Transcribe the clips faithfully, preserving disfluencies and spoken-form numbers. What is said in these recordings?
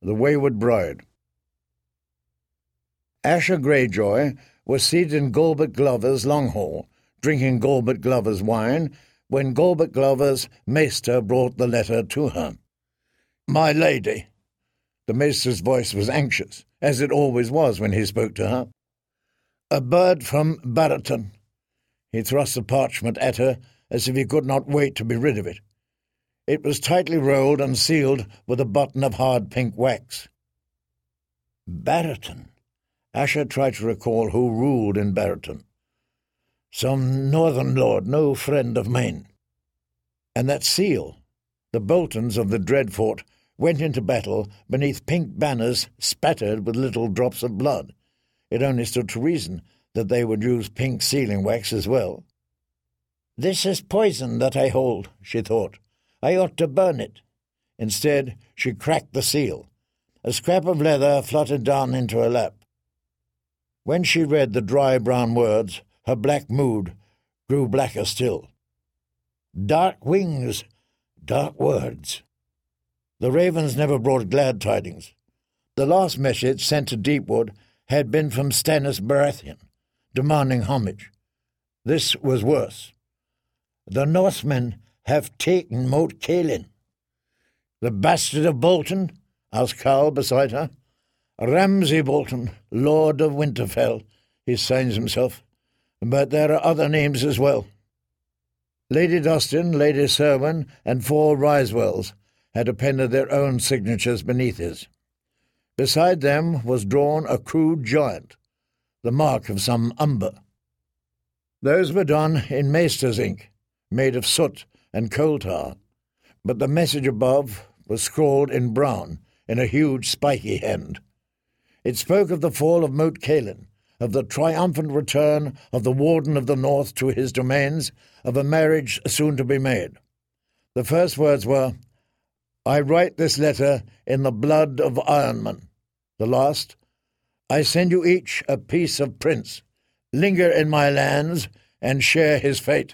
The Wayward Bride. Asher Greyjoy was seated in Galbert Glover's long hall, drinking Galbert Glover's wine, when Galbert Glover's maester brought the letter to her. "My lady." The maester's voice was anxious, as it always was when he spoke to her. "A bird from Barraton." He thrust the parchment at her as if he could not wait to be rid of it. It was tightly rolled and sealed with a button of hard pink wax. Barraton. Asher tried to recall who ruled in Barraton. Some northern lord, no friend of mine. And that seal. The Boltons of the Dreadfort went into battle beneath pink banners spattered with little drops of blood. It only stood to reason that they would use pink sealing wax as well. "This is poison that I hold," she thought. "I ought to burn it." Instead, she cracked the seal. A scrap of leather fluttered down into her lap. When she read the dry brown words, her black mood grew blacker still. Dark wings, dark words. The ravens never brought glad tidings. The last message sent to Deepwood had been from Stannis Baratheon, demanding homage. This was worse. "The Northmen have taken Moat Cailin." "The bastard of Bolton?" asked Carl beside her. "Ramsay Bolton, Lord of Winterfell," he signs himself. "But there are other names as well." Lady Dustin, Lady Serwyn, and four Risewells had appended their own signatures beneath his. Beside them was drawn a crude giant, the mark of some umber. Those were done in maester's ink, made of soot and coal tar, but the message above was scrawled in brown in a huge spiky hand. It spoke of the fall of Moat Cailin, of the triumphant return of the Warden of the North to his domains, of a marriage soon to be made. The first words were, "I write this letter in the blood of Ironman." The last, "I send you each a piece of prince. Linger in my lands and share his fate."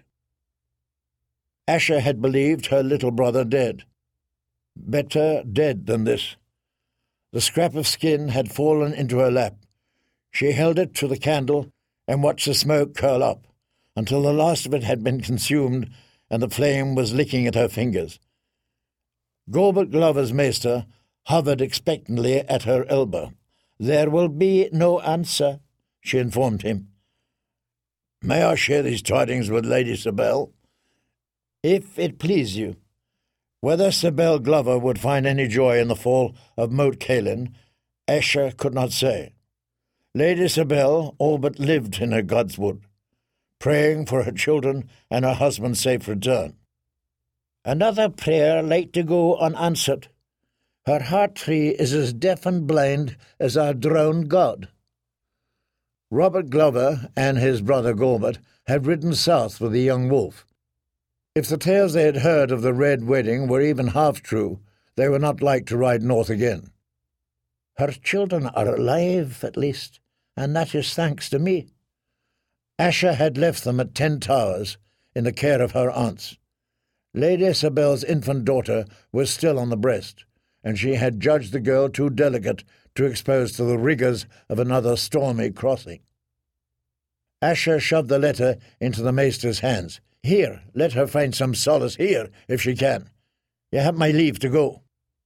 Asher had believed her little brother dead. Better dead than this. The scrap of skin had fallen into her lap. She held it to the candle and watched the smoke curl up until the last of it had been consumed and the flame was licking at her fingers. Galbert Glover's maester hovered expectantly at her elbow. "There will be no answer," she informed him. "May I share these tidings with Lady Sabel?" "If it please you." Whether Sabel Glover would find any joy in the fall of Moat Cailin, Asher could not say. Lady Sabel all but lived in her Godswood, praying for her children and her husband's safe return. Another prayer like to go unanswered. Her heart tree is as deaf and blind as our drowned god. Robert Glover and his brother Galbert had ridden south with the young wolf. If the tales they had heard of the Red Wedding were even half true, they were not like to ride north again. Her children are alive, at least, and that is thanks to me. Asher had left them at Ten Towers, in the care of her aunts. Lady Sabel's infant daughter was still on the breast, and she had judged the girl too delicate to expose to the rigours of another stormy crossing. Asher shoved the letter into the maester's hands. "Here, let her find some solace here, if she can. You have my leave to go."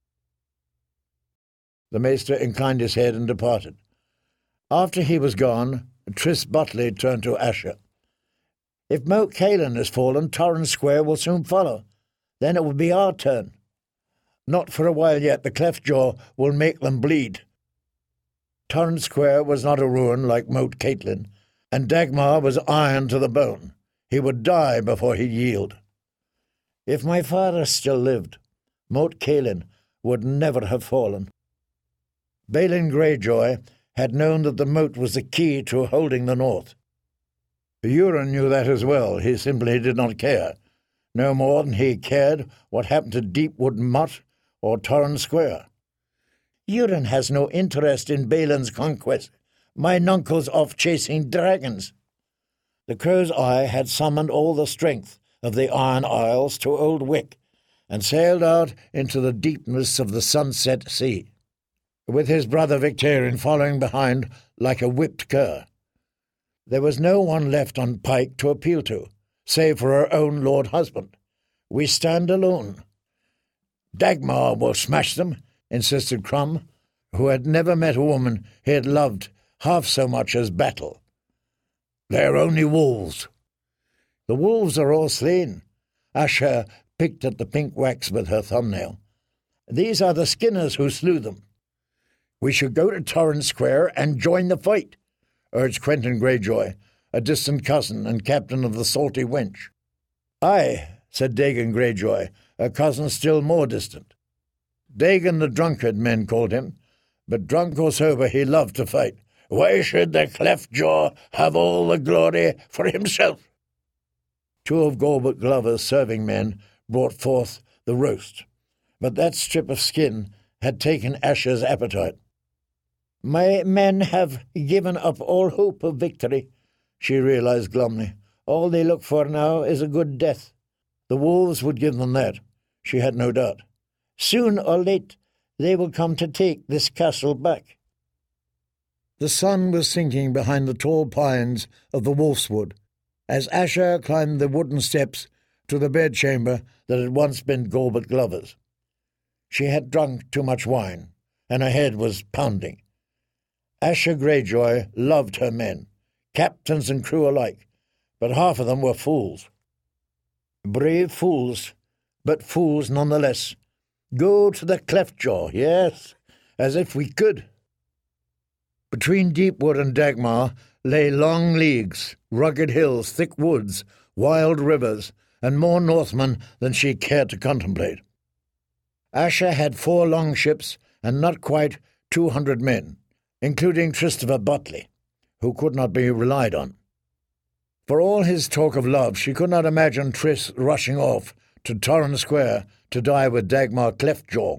The maester inclined his head and departed. After he was gone, Tris Butley turned to Asher. "If Moat Cailin has fallen, Torrens Square will soon follow. Then it will be our turn. Not for a while yet. The cleft jaw will make them bleed." Torrens Square was not a ruin like Moat Cailin, and Dagmar was iron to the bone. He would die before he'd yield. If my father still lived, Moat Cailin would never have fallen. Balin Greyjoy had known that the moat was the key to holding the north. Euron knew that as well. He simply did not care, no more than he cared what happened to Deepwood Motte or Torrens Square. "Euron has no interest in Balin's conquest. My nuncle's off chasing dragons." The Crow's Eye had summoned all the strength of the Iron Isles to Old Wick and sailed out into the deepness of the Sunset Sea. with his brother Victarion following behind like a whipped cur. There was no one left on Pike to appeal to, save for her own lord husband. We stand alone. Dagmar will smash them, insisted Crum, who had never met a woman he had loved half so much as Battle. They're only wolves. The wolves are all slain. Asher picked at the pink wax with her thumbnail. These are the Skinners who slew them. We should go to Torrens Square and join the fight, urged Quentin Greyjoy, a distant cousin and captain of the Salty Wench. Aye, said Dagon Greyjoy, a cousin still more distant. Dagon the drunkard, men called him, but drunk or sober he loved to fight. Why should the cleft-jaw have all the glory for himself? Two of Galbert Glover's serving men brought forth the roast, but that strip of skin had taken Asher's appetite. My men have given up all hope of victory, she realized glumly. All they look for now is a good death. The wolves would give them that, she had no doubt. Soon or late they will come to take this castle back. The sun was sinking behind the tall pines of the Wolfswood as Asher climbed the wooden steps to the bedchamber that had once been Galbert Glover's. She had drunk too much wine, and her head was pounding. Asher Greyjoy loved her men, captains and crew alike, but half of them were fools. Brave fools, but fools nonetheless. Go to the Cleftjaw, yes, as if we could. Between Deepwood and Dagmar lay long leagues, rugged hills, thick woods, wild rivers, and more Northmen than she cared to contemplate. Asher had four longships and not quite two hundred men, including Christopher Butley, who could not be relied on. For all his talk of love, she could not imagine Tris rushing off to Torrens Square to die with Dagmar Cleftjaw.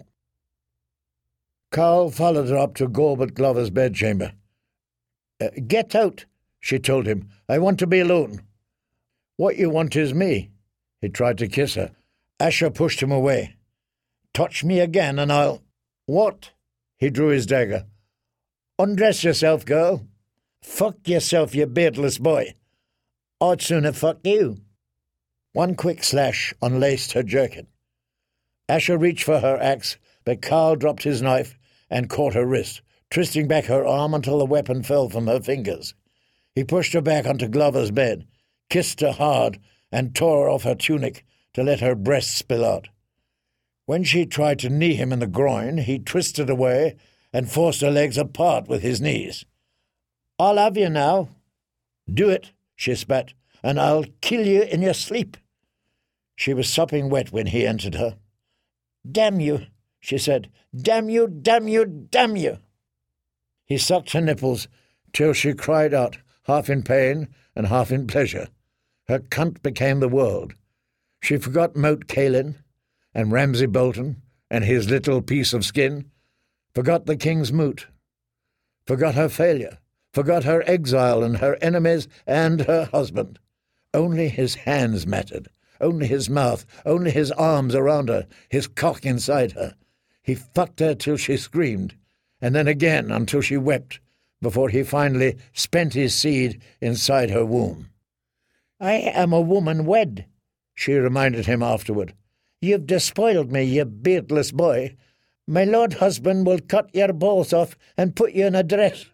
Carl followed her up to Galbert Glover's bedchamber. Uh, Get out, she told him. I want to be alone. What you want is me. He tried to kiss her. Asher pushed him away. Touch me again and I'll... What? He drew his dagger. Undress yourself, girl. Fuck yourself, you beardless boy. I'd sooner fuck you. One quick slash unlaced her jerkin. Asher reached for her axe, but Carl dropped his knife and caught her wrist, twisting back her arm until the weapon fell from her fingers. He pushed her back onto Glover's bed, kissed her hard, and tore off her tunic to let her breasts spill out. When she tried to knee him in the groin, he twisted away and forced her legs apart with his knees. I'll have you now. Do it, she spat, and I'll kill you in your sleep. She was sopping wet when he entered her. Damn you, she said. Damn you, damn you, damn you. He sucked her nipples till she cried out, half in pain and half in pleasure. Her cunt became the world. She forgot Moat Cailin and Ramsay Bolton and his little piece of skin, forgot the king's moot, forgot her failure, forgot her exile and her enemies and her husband. Only his hands mattered, only his mouth, only his arms around her, his cock inside her. He fucked her till she screamed, and then again until she wept, before he finally spent his seed inside her womb. I am a woman wed, she reminded him afterward. You've despoiled me, you beardless boy. My lord husband will cut your balls off and put you in a dress.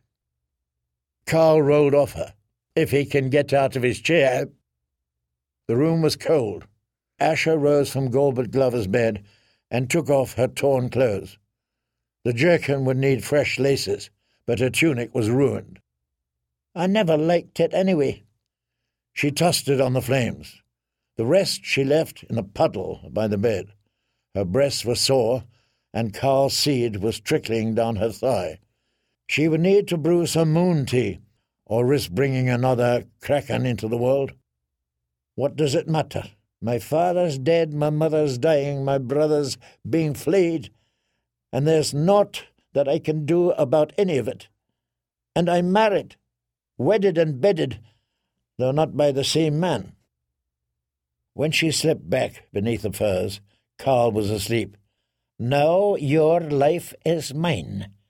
Carl rolled off her, if he can get out of his chair. The room was cold. Asher rose from Galbert Glover's bed and took off her torn clothes. The jerkin would need fresh laces, but her tunic was ruined. I never liked it anyway. She tossed it on the flames. The rest she left in a puddle by the bed. Her breasts were sore, and Carl's seed was trickling down her thigh. She would need to brew some moon tea, or risk bringing another kraken into the world. What does it matter? My father's dead, my mother's dying, my brother's being flayed, and there's naught that I can do about any of it. And I'm married, wedded and bedded, though not by the same man. When she slipped back beneath the furs, Carl was asleep. Now your life is mine,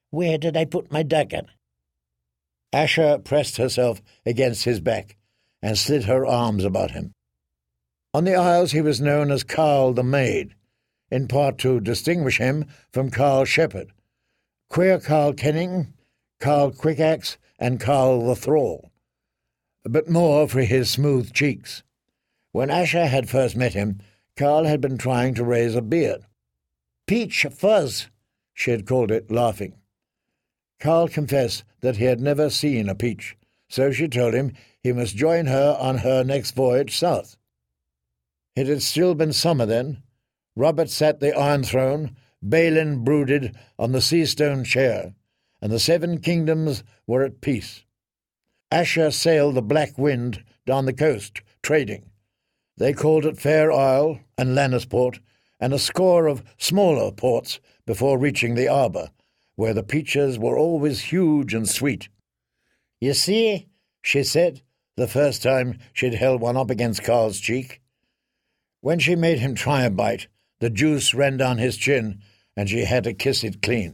Where did I put my dagger? Asher pressed herself against his back and slid her arms about him. On the Isles he was known as Carl the Maid, in part to distinguish him from Carl Shepherd, Queer Carl Kenning, Carl Quickaxe, and Carl the Thrall, but more for his smooth cheeks. When Asher had first met him, Carl had been trying to raise a beard. "Peach fuzz," she had called it, laughing. Carl confessed that he had never seen a peach, so she told him he must join her on her next voyage south. It had still been summer then. Robert sat the Iron Throne, Balin brooded on the sea-stone chair, and the Seven Kingdoms were at peace. Asher sailed the Black Wind down the coast, trading. They called at Fair Isle and Lannisport, and a score of smaller ports before reaching the Arbour, where the peaches were always huge and sweet. "You see," she said, the first time she'd held one up against Carl's cheek. When she made him try a bite, the juice ran down his chin, and she had to kiss it clean.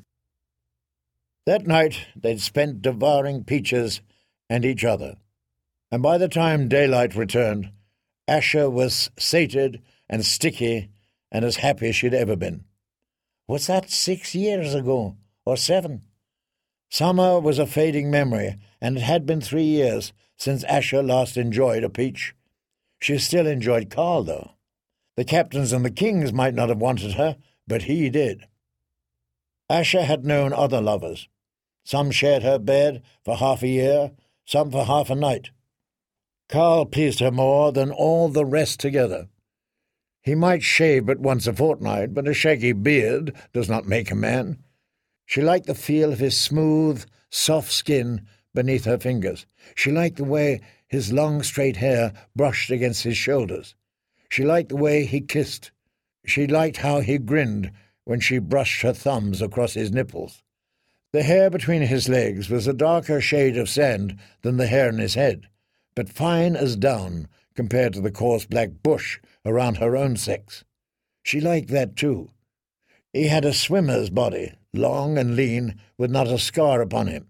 That night they'd spent devouring peaches and each other, and by the time daylight returned, Asher was sated and sticky and as happy as she'd ever been. Was that six years ago, or seven? Summer was a fading memory, and it had been three years since Asher last enjoyed a peach. She still enjoyed Carl, though. The captains and the kings might not have wanted her, but he did. Asher had known other lovers. Some shared her bed for half a year, some for half a night. Carl pleased her more than all the rest together. He might shave but once a fortnight, but a shaggy beard does not make a man. She liked the feel of his smooth, soft skin beneath her fingers. She liked the way his long, straight hair brushed against his shoulders. She liked the way he kissed. She liked how he grinned when she brushed her thumbs across his nipples. The hair between his legs was a darker shade of sand than the hair in his head, but fine as down compared to the coarse black bush around her own sex. She liked that too. He had a swimmer's body, long and lean, with not a scar upon him.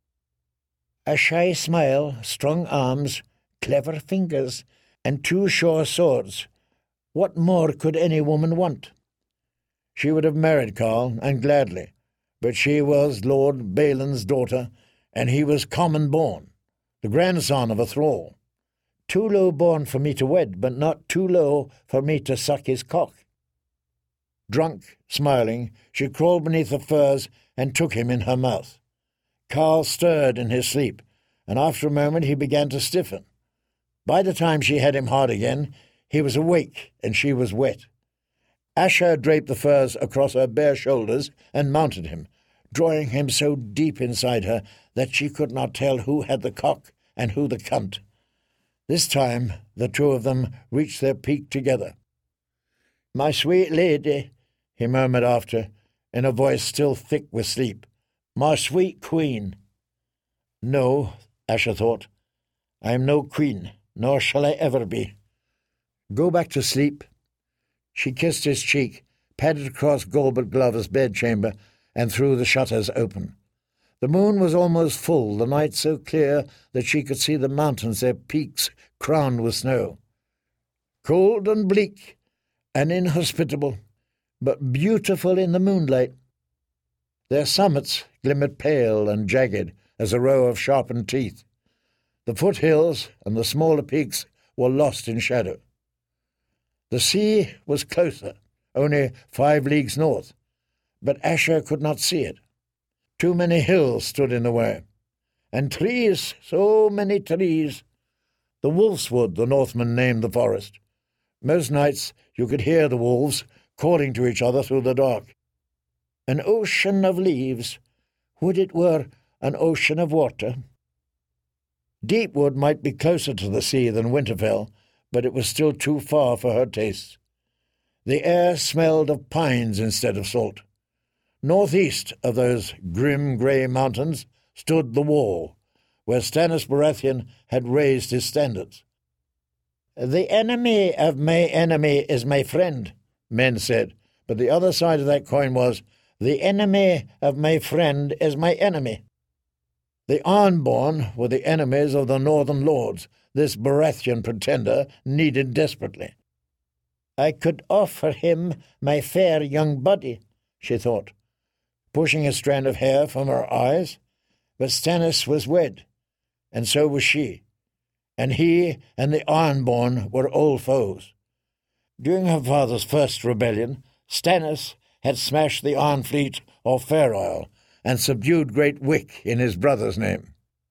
A shy smile, strong arms, clever fingers, and two sure swords. What more could any woman want? She would have married Carl, and gladly, but she was Lord Balin's daughter, and he was common-born, the grandson of a thrall. Too low born for me to wed, but not too low for me to suck his cock. Drunk, smiling, she crawled beneath the furs and took him in her mouth. Carl stirred in his sleep, and after a moment he began to stiffen. By the time she had him hard again, he was awake and she was wet. Asher draped the furs across her bare shoulders and mounted him, drawing him so deep inside her that she could not tell who had the cock and who the cunt. This time the two of them reached their peak together. "My sweet lady," he murmured after, in a voice still thick with sleep. "My sweet queen." No, Asher thought, I am no queen, nor shall I ever be. Go back to sleep. She kissed his cheek, padded across Galbert Glover's bedchamber, and threw the shutters open. The moon was almost full, the night so clear that she could see the mountains, their peaks crowned with snow. Cold and bleak and inhospitable, but beautiful in the moonlight. Their summits glimmered pale and jagged as a row of sharpened teeth. The foothills and the smaller peaks were lost in shadow. The sea was closer, only five leagues north, but Asher could not see it. Too many hills stood in the way, and trees, so many trees. The Wolfswood, the Northmen named the forest. Most nights you could hear the wolves calling to each other through the dark. An ocean of leaves. Would it were an ocean of water. Deepwood might be closer to the sea than Winterfell, but it was still too far for her tastes. The air smelled of pines instead of salt. Northeast of those grim grey mountains stood the Wall, where Stannis Baratheon had raised his standards. "The enemy of my enemy is my friend," men said, but the other side of that coin was, The enemy of my friend is my enemy. The Ironborn were the enemies of the Northern Lords this Baratheon pretender needed desperately. I could offer him my fair young body, she thought, pushing a strand of hair from her eyes. But Stannis was wed, and so was she, and he and the Ironborn were old foes. During her father's first rebellion, Stannis had smashed the Iron Fleet of Fair Isle and subdued Great Wick in his brother's name.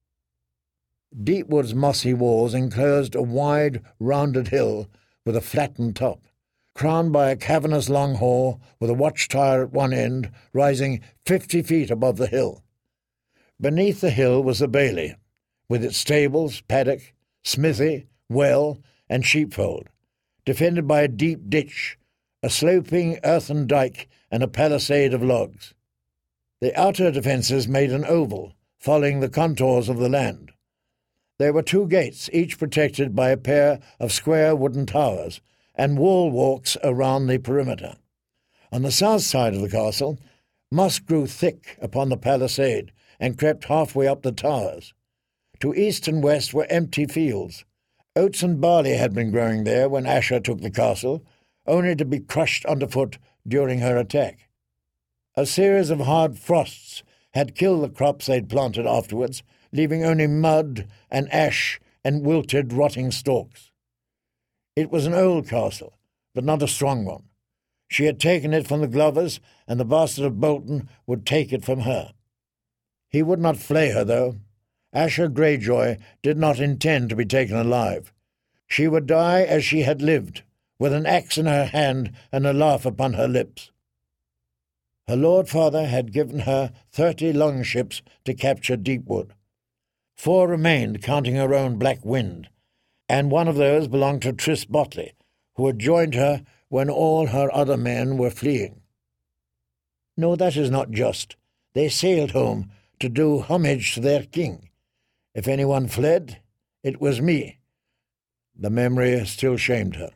Deepwood's mossy walls enclosed a wide, rounded hill with a flattened top, crowned by a cavernous long hall with a watchtower at one end rising fifty feet above the hill. Beneath the hill was the bailey, with its stables, paddock, smithy, well, and sheepfold, defended by a deep ditch, a sloping earthen dyke, and a palisade of logs. The outer defences made an oval, following the contours of the land. There were two gates, each protected by a pair of square wooden towers, and wall walks around the perimeter. On the south side of the castle, moss grew thick upon the palisade and crept halfway up the towers. To east and west were empty fields. Oats and barley had been growing there when Asher took the castle, only to be crushed underfoot during her attack. A series of hard frosts had killed the crops they'd planted afterwards, leaving only mud and ash and wilted, rotting stalks. It was an old castle, but not a strong one. She had taken it from the Glovers, and the bastard of Bolton would take it from her. He would not flay her, though. Asher Greyjoy did not intend to be taken alive. She would die as she had lived, with an axe in her hand and a laugh upon her lips. Her lord father had given her thirty longships to capture Deepwood. Four remained, counting her own Black Wind, and one of those belonged to Tris Botley, who had joined her when all her other men were fleeing. No, that is not just. They sailed home to do homage to their king. If anyone fled, it was me. The memory still shamed her.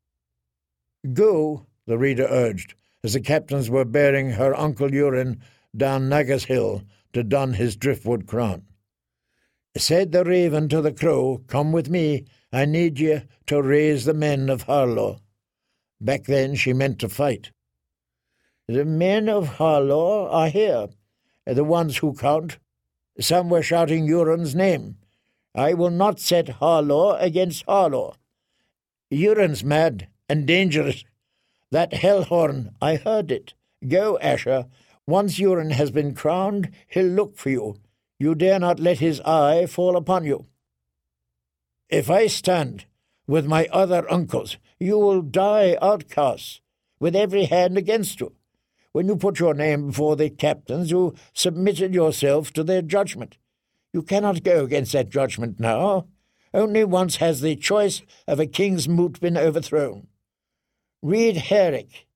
Go, the reader urged, as the captains were bearing her uncle Urien down Nagas Hill to don his driftwood crown. Said the raven to the crow, "Come with me, I need ye to raise the men of Harlaw." Back then she meant to fight. The men of Harlaw are here, the ones who count. Some were shouting Urien's name. I will not set Harlaw against Harlaw. Urien's mad and dangerous. That hellhorn, I heard it. Go, Asher. Once Urien has been crowned, he'll look for you. You dare not let his eye fall upon you. If I stand with my other uncles, you will die outcasts, with every hand against you. When you put your name before the captains, you submitted yourself to their judgment. You cannot go against that judgment now. Only once has the choice of a king's moot been overthrown. Read Herrick.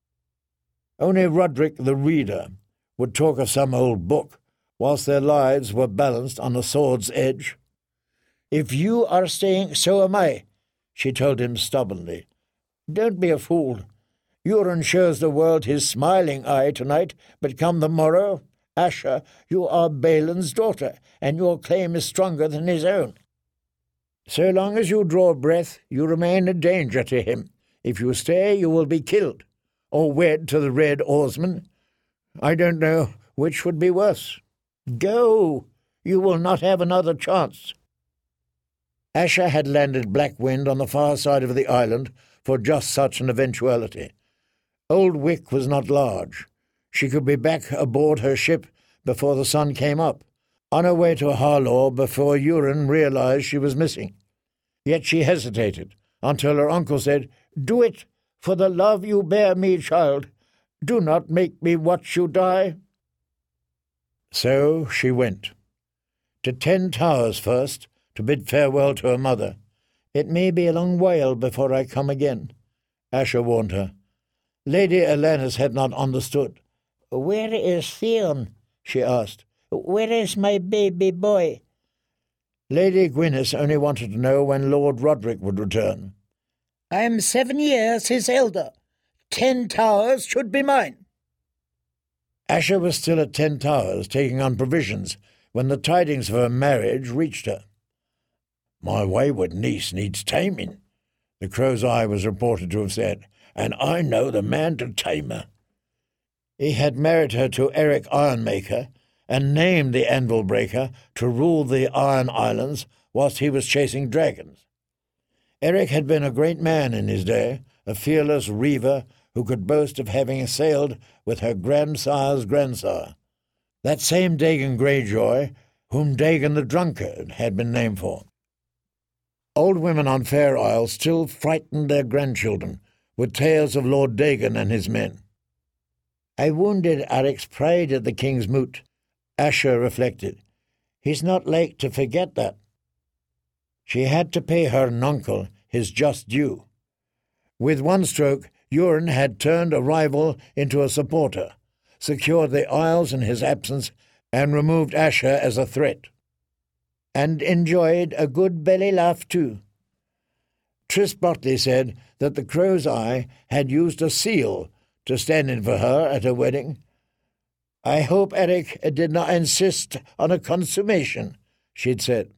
Only Roderick the Reader would talk of some old book, whilst their lives were balanced on the sword's edge. If you are staying, so am I, she told him stubbornly. Don't be a fool. Urien shows the world his smiling eye tonight, but come the morrow, Asher, you are Balin's daughter, and your claim is stronger than his own. So long as you draw breath, you remain a danger to him. If you stay, you will be killed, or wed to the Red Oarsman. I don't know which would be worse. Go! You will not have another chance. Asher had landed Black Wind on the far side of the island for just such an eventuality. Old Wick was not large. She could be back aboard her ship before the sun came up, on her way to Harlaw before Urien realized she was missing. Yet she hesitated, until her uncle said, "Do it, for the love you bear me, child. Do not make me watch you die." So she went. To Ten Towers first, to bid farewell to her mother. "It may be a long while before I come again," Asher warned her. Lady Alanis had not understood. "Where is Theon?" she asked. "Where is my baby boy?" Lady Gwyneth only wanted to know when Lord Roderick would return. "I am seven years his elder. Ten Towers should be mine." Asher was still at Ten Towers, taking on provisions, when the tidings of her marriage reached her. "My wayward niece needs taming," the Crow's Eye was reported to have said, "and I know the man to tame her." He had married her to Eric Ironmaker, and named the Anvil Breaker to rule the Iron Islands whilst he was chasing dragons. Eric had been a great man in his day, a fearless reiver who could boast of having sailed with her grandsire's grandsire, that same Dagon Greyjoy whom Dagon the Drunkard had been named for. Old women on Fair Isle still frightened their grandchildren with tales of Lord Dagon and his men. "I wounded Eric's pride at the King's Moot," Asher reflected. "He's not like to forget that." She had to pay her nuncle his just due. With one stroke, Euron had turned a rival into a supporter, secured the Isles in his absence, and removed Asher as a threat. And enjoyed a good belly laugh too. Tris Botley said that the Crow's Eye had used a seal to stand in for her at her wedding. "I hope Eric did not insist on a consummation," she'd said.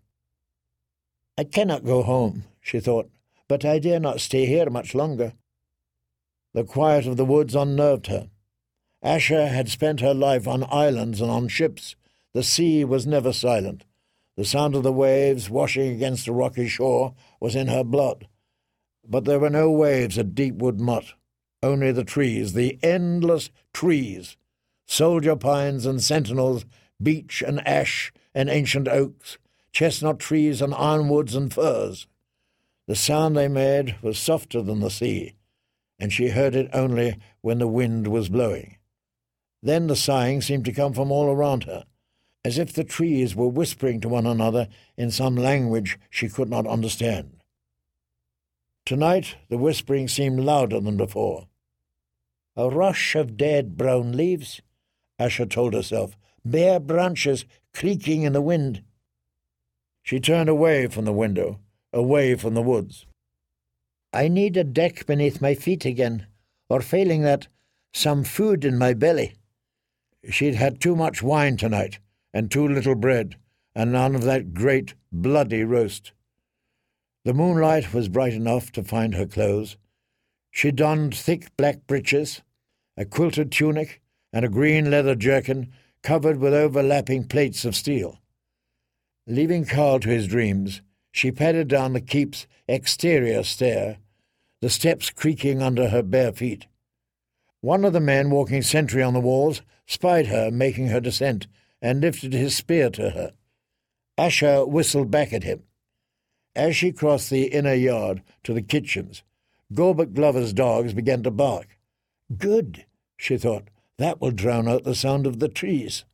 "I cannot go home," she thought, "but I dare not stay here much longer." The quiet of the woods unnerved her. Asher had spent her life on islands and on ships. The sea was never silent. The sound of the waves washing against the rocky shore was in her blood. But there were no waves at Deepwood Motte, only the trees, the endless trees, soldier pines and sentinels, beech and ash and ancient oaks, chestnut trees and ironwoods and firs. The sound they made was softer than the sea, and she heard it only when the wind was blowing. Then the sighing seemed to come from all around her, as if the trees were whispering to one another in some language she could not understand. Tonight the whispering seemed louder than before. "A rush of dead brown leaves," Asher told herself, "bare branches creaking in the wind." She turned away from the window, away from the woods. "I need a deck beneath my feet again, or failing that, some food in my belly." She'd had too much wine tonight, and too little bread, and none of that great, bloody roast. The moonlight was bright enough to find her clothes. She donned thick black breeches, a quilted tunic, and a green leather jerkin covered with overlapping plates of steel. Leaving Carl to his dreams, she padded down the keep's exterior stair, the steps creaking under her bare feet. One of the men walking sentry on the walls spied her making her descent, and lifted his spear to her. Asher whistled back at him. As she crossed the inner yard to the kitchens, Gorbert Glover's dogs began to bark. "Good," she thought, "that will drown out the sound of the trees."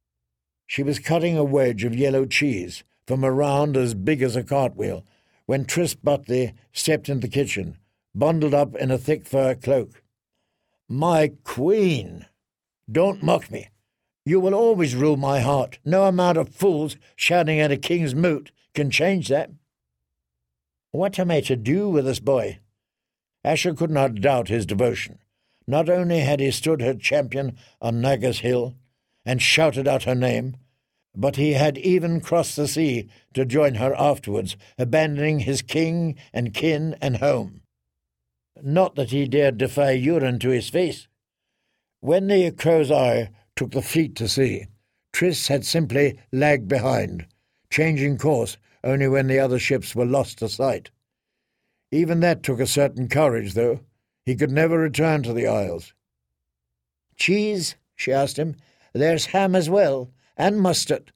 She was cutting a wedge of yellow cheese from a round as big as a cartwheel when Tris Botley stepped into the kitchen, bundled up in a thick fur cloak. "My queen! Don't mock me. You will always rule my heart. No amount of fools shouting at a king's moot can change that." "What am I to do with this boy?" Asher could not doubt his devotion. Not only had he stood her champion on Nagas Hill and shouted out her name, but he had even crossed the sea to join her afterwards, abandoning his king and kin and home. Not that he dared defy Euron to his face. When the Crow's Eye took the fleet to sea, Tris had simply lagged behind, changing course only when the other ships were lost to sight. Even that took a certain courage, though. He could never return to the Isles. "Cheese?" she asked him. "There's ham as well, and mustard."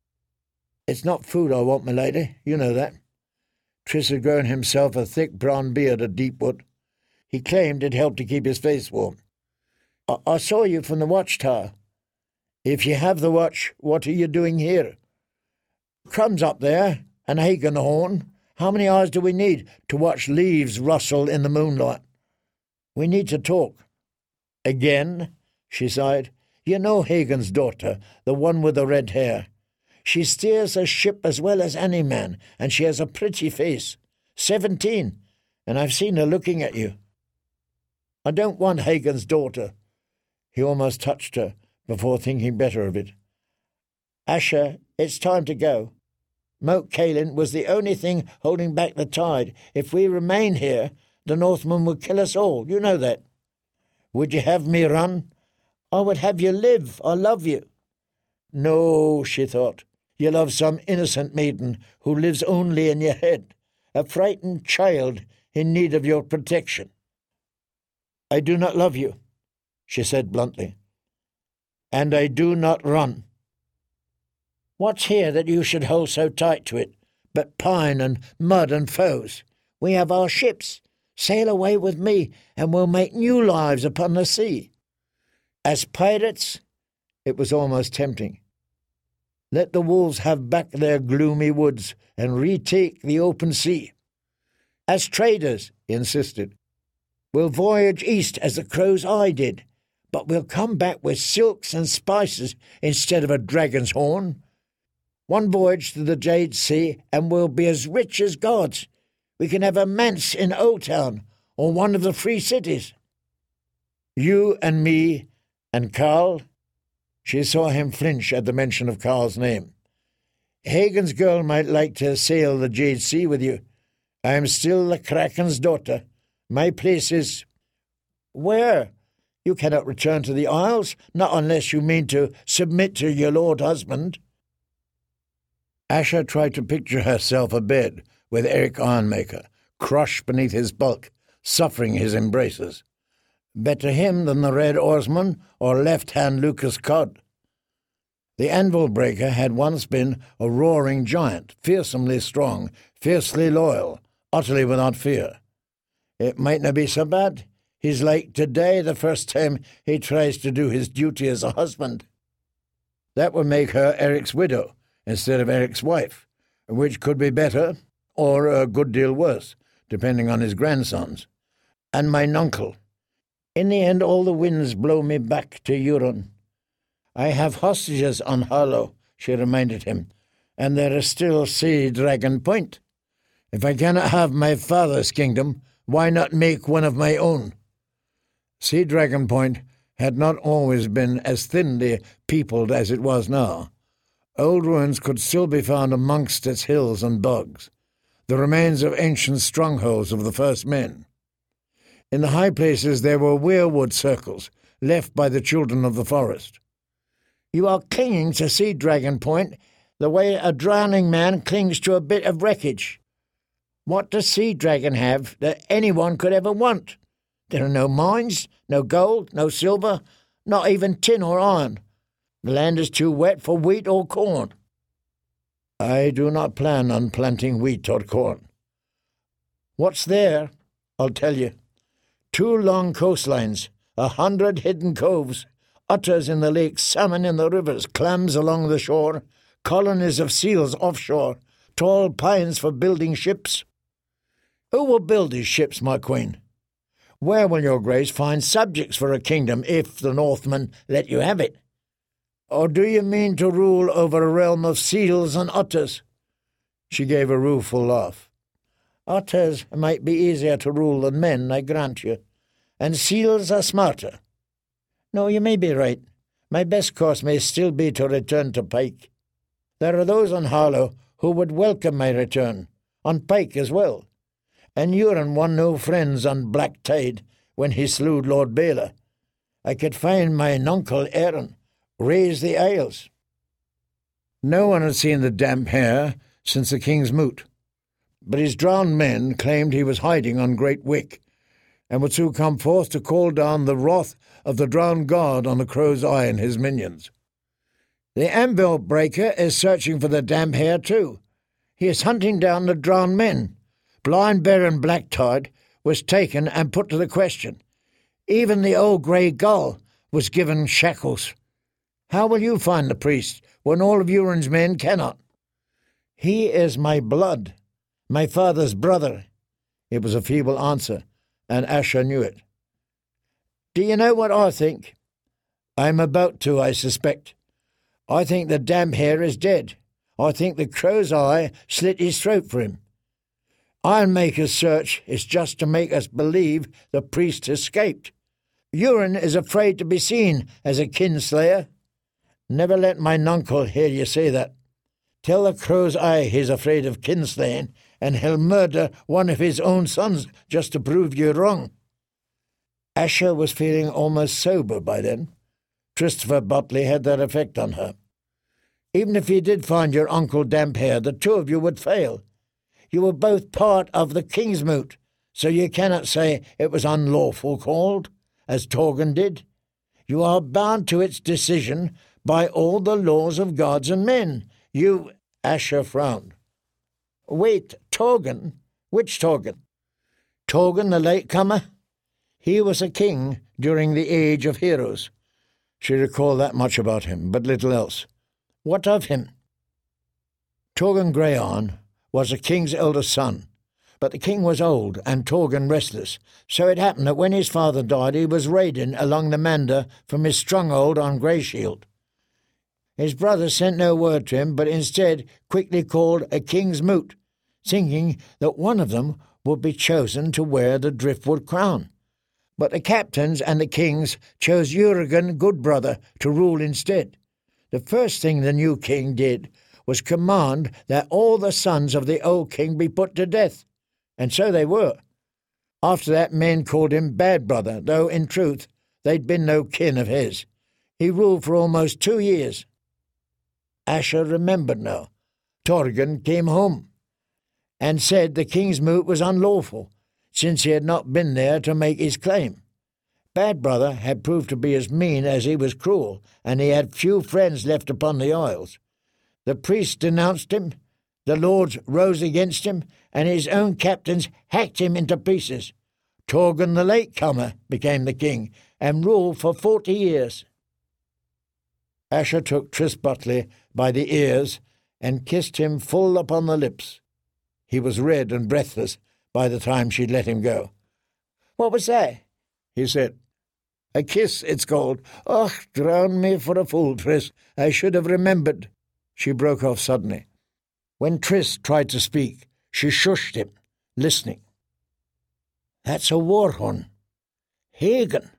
"It's not food I want, my lady, you know that." Tris had grown himself a thick brown beard at Deepwood. He claimed it helped to keep his face warm. I, I saw you from the watchtower." "If you have the watch, what are you doing here?" "Crumb's up there, and Hagenhorn. How many hours do we need to watch leaves rustle in the moonlight?" "We need to talk." "Again?" she sighed. "You know Hagen's daughter, the one with the red hair. She steers a ship as well as any man, and she has a pretty face. Seventeen, and I've seen her looking at you." "I don't want Hagen's daughter." He almost touched her, before thinking better of it. "Asher, it's time to go. Moat Cailin was the only thing holding back the tide. If we remain here, the Northmen will kill us all. You know that. Would you have me run? I would have you live. I love you." "No," she thought. "You love some innocent maiden who lives only in your head, a frightened child in need of your protection." "I do not love you," she said bluntly. "And I do not run." "What's here that you should hold so tight to it, but pine and mud and foes? We have our ships. Sail away with me, and we'll make new lives upon the sea. As pirates," it was almost tempting. "Let the wolves have back their gloomy woods and retake the open sea. As traders," he insisted, "we'll voyage east as the crow's eye did, but we'll come back with silks and spices instead of a dragon's horn. One voyage to the Jade Sea, and we'll be as rich as gods. We can have a manse in Old Town, or one of the free cities. You and me and Carl." She saw him flinch at the mention of Carl's name. "Hagen's girl might like to sail the Jade Sea with you. I am still the Kraken's daughter. My place is—" "Where? You cannot return to the Isles, not unless you mean to submit to your lord husband." Asher tried to picture herself abed with Eric Ironmaker, crushed beneath his bulk, suffering his embraces. Better him than the Red Oarsman or left-hand Lucas Cod. The Anvil Breaker had once been a roaring giant, fearsomely strong, fiercely loyal, utterly without fear. It might not be so bad. He's like today the first time he tries to do his duty as a husband. That would make her Eric's widow instead of Eric's wife, which could be better or a good deal worse, depending on his grandsons. And my nuncle. In the end, all the winds blow me back to Euron. I have hostages on Harlow, she reminded him, and there is still Sea Dragon Point. If I cannot have my father's kingdom, why not make one of my own? Sea Dragon Point had not always been as thinly peopled as it was now. Old ruins could still be found amongst its hills and bogs, the remains of ancient strongholds of the first men. In the high places there were weirwood circles left by the children of the forest. You are clinging to Sea Dragon Point the way a drowning man clings to a bit of wreckage. What does Sea Dragon have that anyone could ever want? There are no mines, no gold, no silver, not even tin or iron. The land is too wet for wheat or corn. I do not plan on planting wheat or corn. What's there? I'll tell you. Two long coastlines, a hundred hidden coves, otters in the lakes, salmon in the rivers, clams along the shore, colonies of seals offshore, tall pines for building ships. Who will build these ships, my queen? Where will your grace find subjects for a kingdom if the Northmen let you have it? Or do you mean to rule over a realm of seals and otters? She gave a rueful laugh. Otters might be easier to rule than men, I grant you, and seals are smarter. No, you may be right. My best course may still be to return to Pike. There are those on Harlow who would welcome my return, on Pike as well. And Euron won no friends on Black Tide when he slew Lord Baelor. I could find my nuncle Aaron, raise the Isles. No one had seen the damp hair since the King's Moot, but his drowned men claimed he was hiding on Great Wick, and would soon come forth to call down the wrath of the drowned god on the Crow's Eye and his minions. The Anvil Breaker is searching for the damp hair too. He is hunting down the drowned men. Blind Baron Blacktide was taken and put to the question. Even the old grey gull was given shackles. How will you find the priest when all of Euron's men cannot? He is my blood, my father's brother. It was a feeble answer, and Asher knew it. Do you know what I think? I'm about to, I suspect. I think the damp hair is dead. I think the Crow's Eye slit his throat for him. Ironmaker's search is just to make us believe the priest escaped. Euron is afraid to be seen as a kinslayer. Never let my nuncle hear you say that. Tell the crow's eye he's afraid of kinslaying, and he'll murder one of his own sons just to prove you wrong." Asher was feeling almost sober by then. Christopher Butley had that effect on her. "Even if you did find your uncle Damphair, the two of you would fail. You were both part of the king's moot, so you cannot say it was unlawful called, as Torgun did. You are bound to its decision by all the laws of gods and men. You—" Asher frowned. "Wait, Torgun? Which Torgun? Torgun the latecomer? He was a king during the Age of Heroes." She recalled that much about him, but little else. "What of him?" Torgun Greyarn was a king's eldest son, but the king was old and Torgun restless, so it happened that when his father died he was raiding along the Mander from his stronghold on Greyshield. His brother sent no word to him, but instead quickly called a king's moot, thinking that one of them would be chosen to wear the driftwood crown. But the captains and the kings chose Urigan Goodbrother to rule instead. The first thing the new king did was command that all the sons of the old king be put to death, and so they were. After that men called him Bad Brother, though in truth they'd been no kin of his. He ruled for almost two years. Asher remembered now. Torgun came home and said the king's moot was unlawful, since he had not been there to make his claim. Bad Brother had proved to be as mean as he was cruel, and he had few friends left upon the Isles. The priests denounced him, the lords rose against him, and his own captains hacked him into pieces. Torgun the Latecomer became the king, and ruled for forty years. Asher took Tris Butley by the ears and kissed him full upon the lips. He was red and breathless by the time she'd let him go. "What was that?" he said. "A kiss, it's called. Och, drown me for a fool, Tris. I should have remembered." She broke off suddenly. When Tris tried to speak, she shushed him, listening. "That's a war horn. Hagen."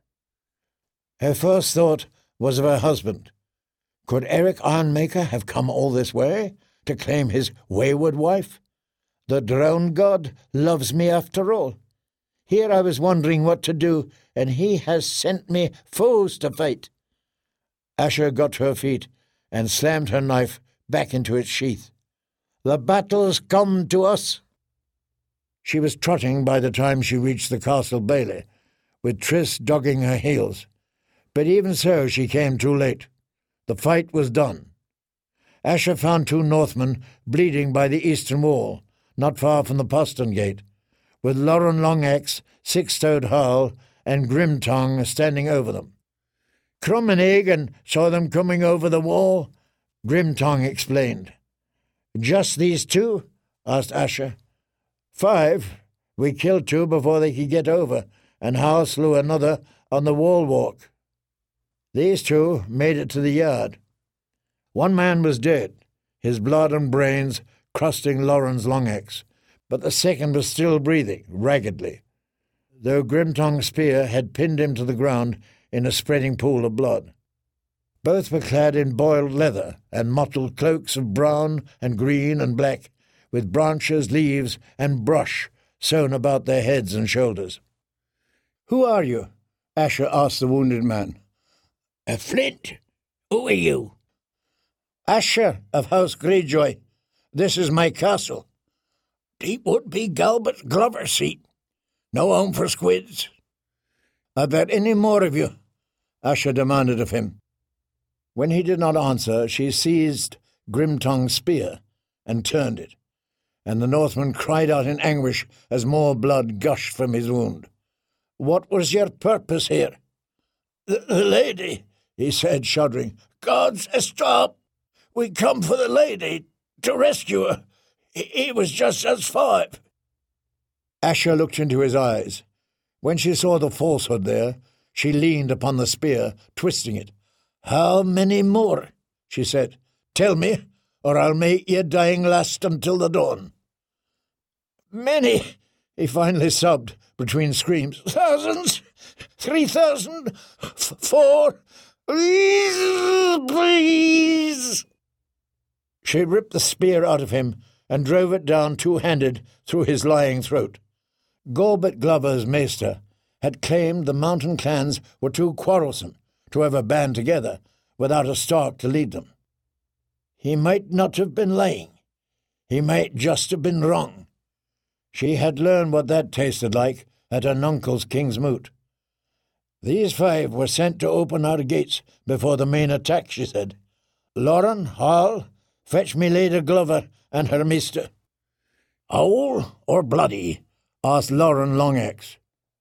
Her first thought was of her husband. Could Eric Ironmaker have come all this way to claim his wayward wife? The drowned god loves me after all. Here I was wondering what to do, and he has sent me foes to fight. Asher got to her feet and slammed her knife back into its sheath. "The battle's come to us." She was trotting by the time she reached the castle bailey, with Tris dogging her heels. But even so she came too late. The fight was done. Asher found two Northmen bleeding by the eastern wall, not far from the postern gate, with Loren Longaxe, Six-Toed Harl, and Grimtongue standing over them. "Crum and Hagen saw them coming over the wall," Grimtongue explained. "Just these two?" asked Asher. "Five. We killed two before they could get over, and Harl slew another on the wall walk. These two made it to the yard. One man was dead, his blood and brains crusting Loren's Longaxe, but the second was still breathing, raggedly, though Grimtongue's spear had pinned him to the ground in a spreading pool of blood. Both were clad in boiled leather and mottled cloaks of brown and green and black, with branches, leaves, and brush sewn about their heads and shoulders. "Who are you?" Asher asked the wounded man. "A Flint. Who are you?" "Asher of House Greyjoy. This is my castle." "Deepwood be Galbert Glover's seat. No home for squids." "Are there any more of you?" Asher demanded of him. When he did not answer, she seized Grimtongue's spear and turned it, and the Northman cried out in anguish as more blood gushed from his wound. "What was your purpose here?" The, the lady," he said, shuddering. "Gods, stop! We come for the lady, to rescue her. He was just us five." Asher looked into his eyes. When she saw the falsehood there, she leaned upon the spear, twisting it. "How many more?" she said. "Tell me, or I'll make ye dying last until the dawn." "Many," he finally sobbed between screams. "Thousands, three thousand, f- four, Please, please! She ripped the spear out of him and drove it down two-handed through his lying throat. Galbert Glover's maester had claimed the mountain clans were too quarrelsome to ever band together without a Stark to lead them. He might not have been lying. He might just have been wrong. She had learned what that tasted like at her uncle's King's Moot. These five were sent to open our gates before the main attack, she said. Lauren, Hall, fetch me Lady Glover and her maester. Whole or bloody? Asked Lauren Longaxe.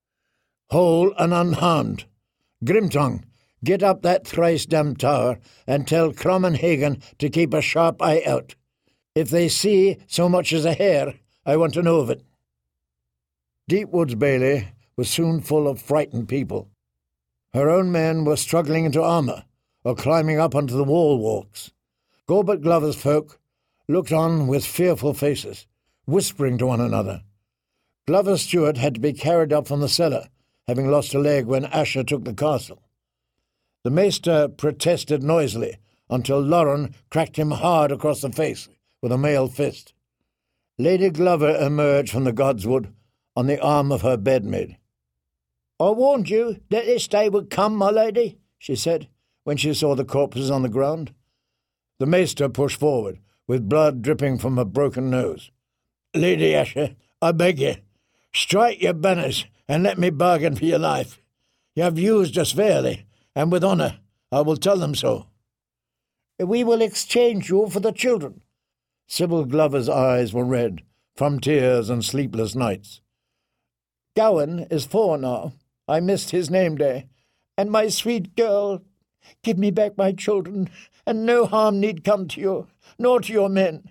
Whole and unharmed. Grimtongue, get up that thrice-damned tower and tell Crom and Hagen to keep a sharp eye out. If they see so much as a hair, I want to know of it. Deepwood's bailey was soon full of frightened people. Her own men were struggling into armour or climbing up onto the wall walks. Galbert Glover's folk looked on with fearful faces, whispering to one another. Glover's steward had to be carried up from the cellar, having lost a leg when Asher took the castle. The maester protested noisily until Lauren cracked him hard across the face with a mailed fist. Lady Glover emerged from the godswood on the arm of her bedmaid. "I warned you that this day would come, my lady," she said, when she saw the corpses on the ground. The maester pushed forward, with blood dripping from her broken nose. "Lady Asher, I beg you, strike your banners and let me bargain for your life. You have used us fairly, and with honour. I will tell them so." "We will exchange you for the children." Sybil Glover's eyes were red, from tears and sleepless nights. "Gowan is four now. I missed his name day. And my sweet girl, give me back my children, and no harm need come to you, nor to your men."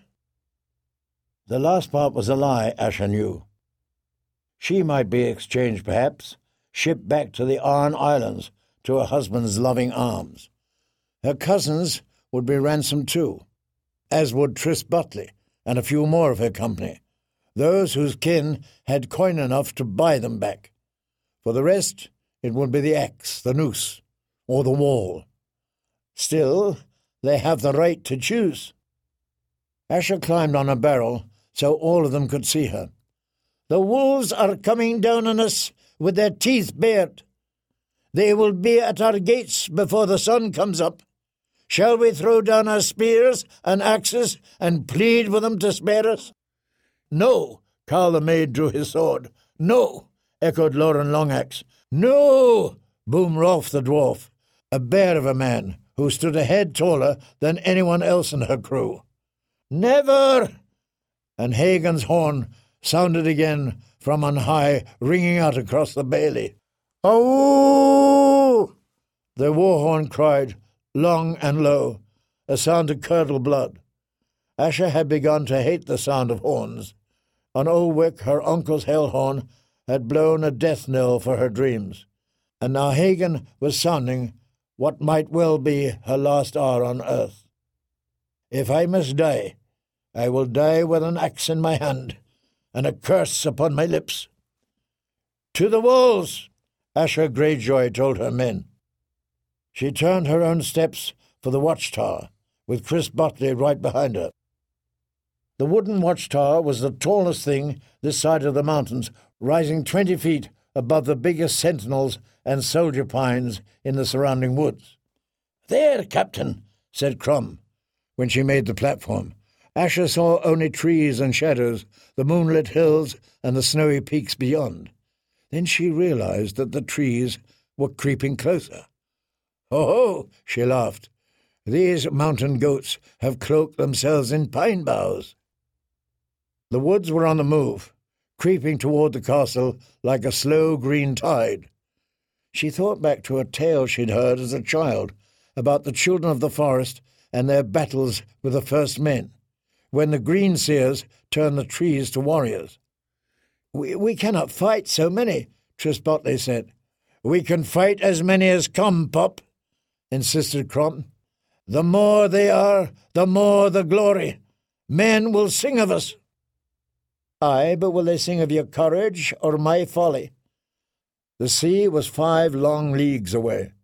The last part was a lie, Asher knew. She might be exchanged, perhaps, shipped back to the Arn Islands to her husband's loving arms. Her cousins would be ransomed too, as would Tris Butley and a few more of her company, those whose kin had coin enough to buy them back. For the rest, it would be the axe, the noose, or the wall. Still, they have the right to choose. Asher climbed on a barrel so all of them could see her. "The wolves are coming down on us with their teeth bared. They will be at our gates before the sun comes up. Shall we throw down our spears and axes and plead with them to spare us?" "No," Carl the Maid drew his sword. "No," echoed Lauren Longaxe. "No," boomed Rolf the dwarf, a bear of a man who stood a head taller than anyone else in her crew. "Never!" And Hagen's horn sounded again from on high, ringing out across the bailey. "Oh!" The war horn cried, long and low, a sound to curdle blood. Asher had begun to hate the sound of horns. On Olwick, her uncle's hell horn had blown a death knell for her dreams, and now Hagen was sounding what might well be her last hour on earth. "If I must die, I will die with an axe in my hand and a curse upon my lips." "To the walls!" Asher Greyjoy told her men. She turned her own steps for the watchtower, with Tris Butley right behind her. The wooden watchtower was the tallest thing this side of the mountains, rising twenty feet above the biggest sentinels and soldier pines in the surrounding woods. "There, Captain," said Crom, when she made the platform. Asher saw only trees and shadows, the moonlit hills and the snowy peaks beyond. Then she realized that the trees were creeping closer. "Ho, ho!" she laughed. "These mountain goats have cloaked themselves in pine boughs." The woods were on the move, creeping toward the castle like a slow green tide. She thought back to a tale she'd heard as a child about the children of the forest and their battles with the first men, when the green seers turned the trees to warriors. We, we cannot fight so many," Tris Butley said. "We can fight as many as come, Pop," insisted Crom. "The more they are, the more the glory. Men will sing of us." "Aye, but will they sing of your courage or my folly?" The sea was five long leagues away,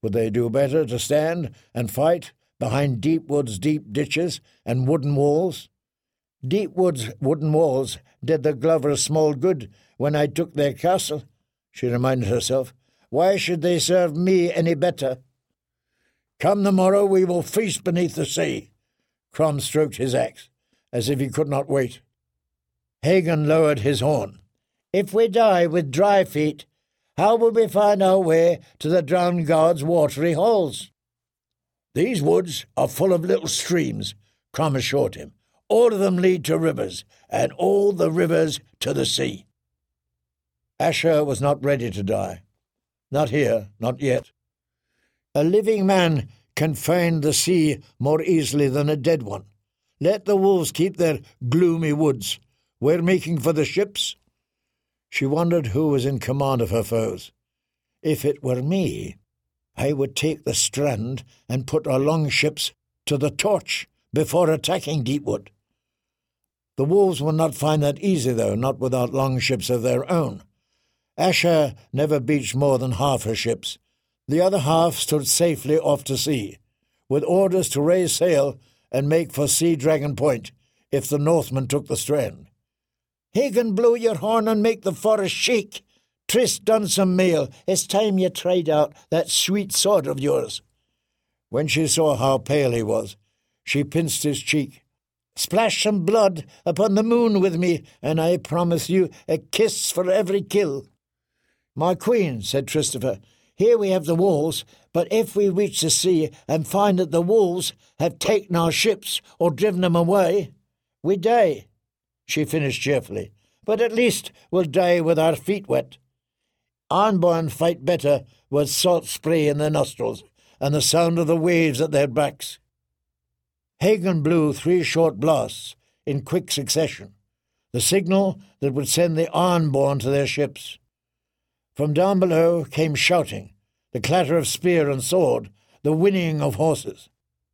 Would they do better to stand and fight behind Deepwood's deep ditches and wooden walls? Deepwood's wooden walls did the Glovers small good when I took their castle, she reminded herself. Why should they serve me any better? Come the morrow we will feast beneath the sea. Crom stroked his axe, as if he could not wait. Hagen lowered his horn. If we die with dry feet, how will we find our way to the drowned god's watery halls? These woods are full of little streams, Crom assured him. All of them lead to rivers, and all the rivers to the sea. Asher was not ready to die. Not here, not yet. A living man can find the sea more easily than a dead one. Let the wolves keep their gloomy woods. We're making for the ships. She wondered who was in command of her foes. If it were me, I would take the strand and put our longships to the torch before attacking Deepwood. The wolves will not find that easy, though, not without longships of their own. Asher never beached more than half her ships. The other half stood safely off to sea, with orders to raise sail and make for Sea Dragon Point if the Northmen took the strand. Hagen, blow your horn and make the forest shake. Tris done some mail. It's time you tried out that sweet sword of yours. When she saw how pale he was, she pinched his cheek. Splash some blood upon the moon with me, and I promise you a kiss for every kill. My queen, said Christopher, here we have the walls, but if we reach the sea and find that the wolves have taken our ships or driven them away, we die. She finished cheerfully, but at least we'll die with our feet wet. Unborn fight better with salt spray in their nostrils and the sound of the waves at their backs. Hagen blew three short blasts in quick succession, the signal that would send the Arnborn to their ships. From down below came shouting, the clatter of spear and sword, the whinnying of horses.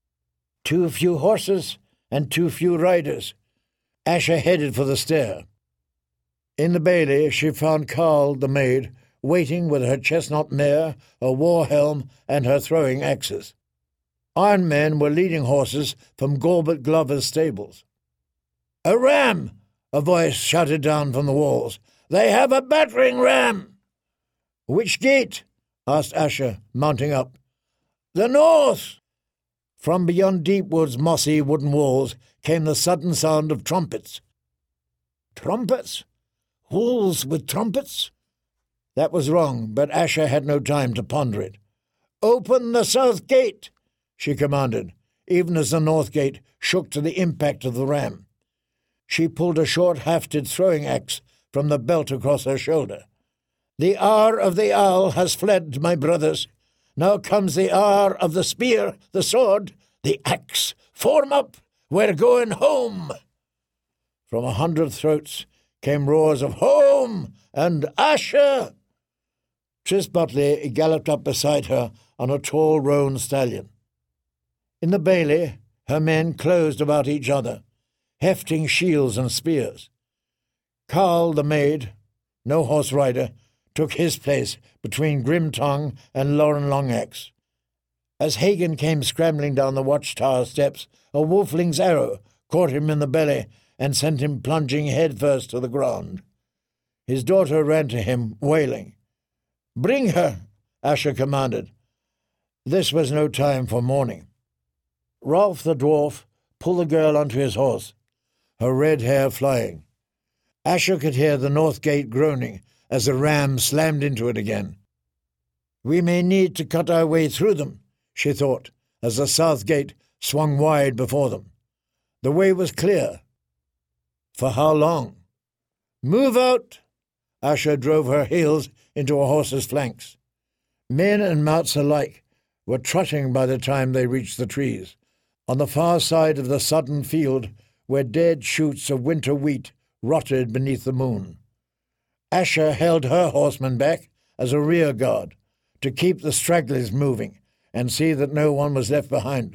Too few horses and too few riders. Asher headed for the stair. In the bailey she found Carl, the maid, waiting with her chestnut mare, a war helm, and her throwing axes. Iron men were leading horses from Gorbert Glover's stables. "A ram!" a voice shouted down from the walls. "They have a battering ram!" "Which gate?" asked Asher, mounting up. "The north!" From beyond Deepwood's mossy wooden walls came the sudden sound of trumpets. Trumpets? Wolves with trumpets? That was wrong, but Asher had no time to ponder it. "Open the south gate!" she commanded, even as the north gate shook to the impact of the ram. She pulled a short-hafted throwing axe from the belt across her shoulder. "The hour of the owl has fled, my brothers. Now comes the hour of the spear, the sword, the axe. Form up! We're going home!" From a hundred throats came roars of "Home!" and "Asher!" Tris Butley galloped up beside her on a tall roan stallion. In the bailey, her men closed about each other, hefting shields and spears. Carl, the maid, no horse rider, took his place between Grimtongue and Lauren Longaxe. As Hagen came scrambling down the watchtower steps, a wolfling's arrow caught him in the belly and sent him plunging headfirst to the ground. His daughter ran to him, wailing. "Bring her," Asher commanded. This was no time for mourning. Rolf the dwarf pulled the girl onto his horse, her red hair flying. Asher could hear the north gate groaning as the ram slammed into it again. "We may need to cut our way through them," she thought, as the south gate swung wide before them. The way was clear. For how long? "Move out!" Asher drove her heels into a horse's flanks. Men and mounts alike were trotting by the time they reached the trees, on the far side of the sodden field where dead shoots of winter wheat rotted beneath the moon. Asher held her horsemen back as a rear guard, to keep the stragglers moving and see that no one was left behind.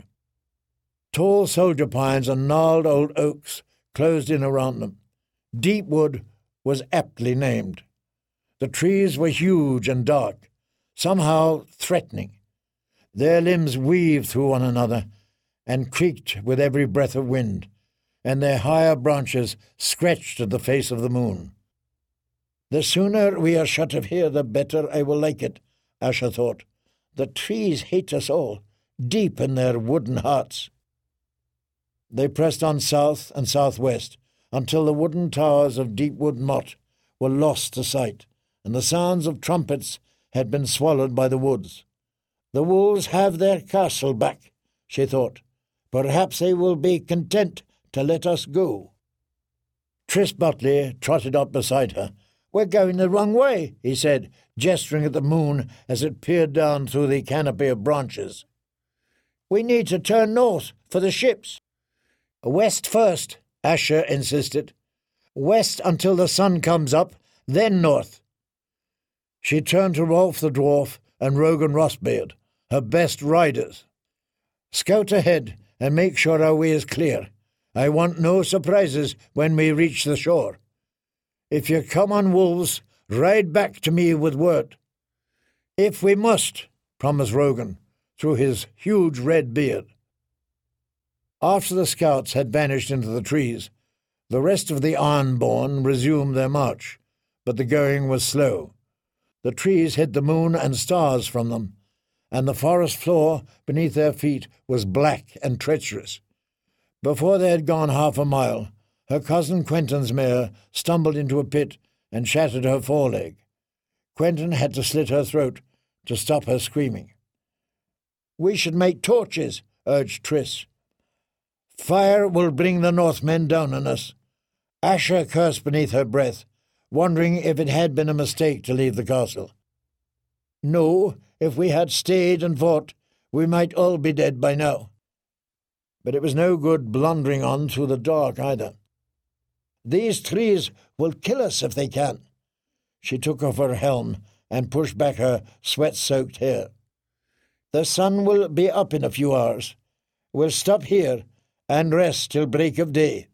Tall soldier pines and gnarled old oaks closed in around them. Deepwood was aptly named. The trees were huge and dark, somehow threatening. Their limbs weaved through one another and creaked with every breath of wind, and their higher branches scratched at the face of the moon. The sooner we are shut of here, the better I will like it, Asher thought. The trees hate us all, deep in their wooden hearts. They pressed on south and southwest until the wooden towers of Deepwood Motte were lost to sight, and the sounds of trumpets had been swallowed by the woods. The wolves have their castle back, she thought. Perhaps they will be content to let us go. Tris Butley trotted up beside her. "We're going the wrong way," he said, gesturing at the moon as it peered down through the canopy of branches. "We need to turn north for the ships." "West first," Asher insisted. "West until the sun comes up, then north." She turned to Rolf the Dwarf and Rogan Rossbeard, her best riders. "Scout ahead and make sure our way is clear. I want no surprises when we reach the shore. If you come on wolves, ride back to me with word." "If we must," promised Rogan, through his huge red beard. After the scouts had vanished into the trees, the rest of the Ironborn resumed their march, but the going was slow. The trees hid the moon and stars from them, and the forest floor beneath their feet was black and treacherous. Before they had gone half a mile, her cousin Quentin's mare stumbled into a pit and shattered her foreleg. Quentin had to slit her throat to stop her screaming. "We should make torches," urged Tris. "Fire will bring the Northmen down on us." Asher cursed beneath her breath, wondering if it had been a mistake to leave the castle. "No, if we had stayed and fought, we might all be dead by now." But it was no good blundering on through the dark either. "These trees will kill us if they can." She took off her helm and pushed back her sweat-soaked hair. "The sun will be up in a few hours. We'll stop here and rest till break of day."